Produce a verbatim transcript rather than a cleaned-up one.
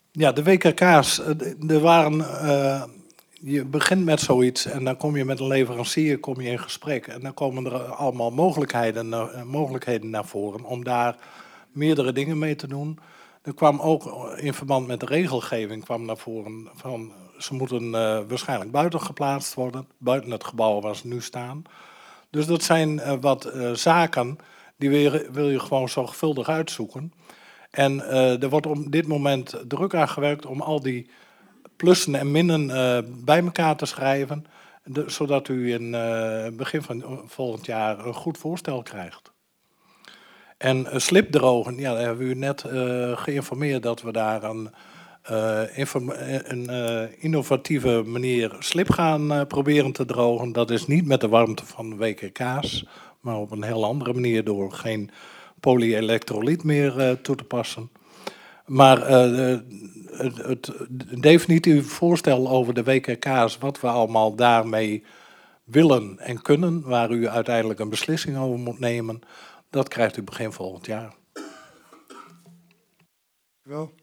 Ja, de W K K's, eh, er waren, uh, je begint met zoiets en dan kom je met een leverancier kom je in gesprek. En dan komen er allemaal mogelijkheden, uh, mogelijkheden naar voren om daar meerdere dingen mee te doen. Er kwam ook in verband met de regelgeving kwam naar voren van ze moeten uh, waarschijnlijk buiten geplaatst worden, buiten het gebouw waar ze nu staan. Dus dat zijn uh, wat uh, zaken die wil je, wil je gewoon zorgvuldig uitzoeken. En uh, er wordt op dit moment druk aan gewerkt om al die plussen en minnen uh, bij elkaar te schrijven, de, zodat u in uh, begin van volgend jaar een goed voorstel krijgt. En uh, slipdrogen, ja, daar hebben we u net uh, geïnformeerd dat we daar een, uh, inform een uh, innovatieve manier slip gaan uh, proberen te drogen. Dat is niet met de warmte van W K K's, maar op een heel andere manier door geen polyelektrolyt meer uh, toe te passen. Maar uh, het, het definitieve voorstel over de W K K's, wat we allemaal daarmee willen en kunnen, waar u uiteindelijk een beslissing over moet nemen, dat krijgt u begin volgend jaar. Wel.